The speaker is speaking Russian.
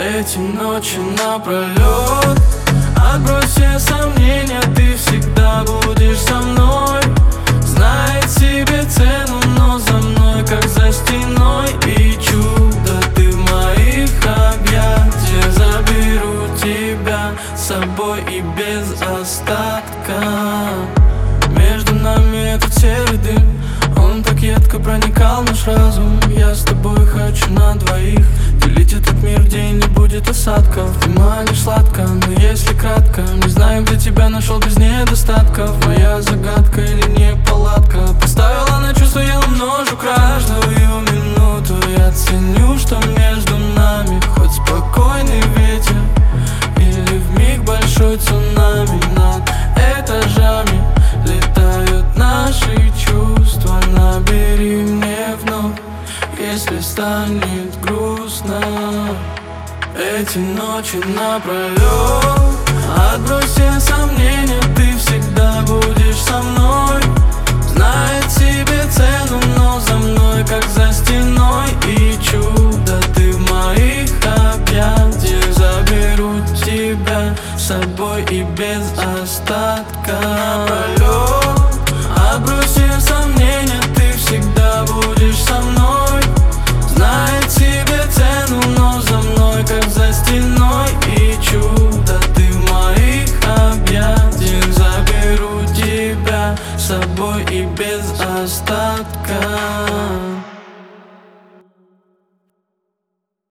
Эти ночи напролет. Отбрось все сомнения, ты всегда будешь со мной. Знает себе цену, но за мной, как за стеной. И чудо, ты в моих объятиях. Заберу тебя с собой и без остатка. Между нами этот серый дым, он так едко проникал в наш разум. Я с тобой хочу на двоих делить этот мир, где не будет осадков. Ты манишь сладко, но если кратко, не знаю, где тебя нашел без недостатков. Моя загадка или неполадка поставила на чувство, я умножу каждую минуту. Я ценю, что между нами хоть спокойный ветер или вмиг большой цунами. Над этажами летают наши чувства. Набери мне вновь, если станет грустно. Эти ночи напролет. Отбрось все сомнения, ты всегда будешь со мной. Знает себе цену, но за мной, как за стеной. И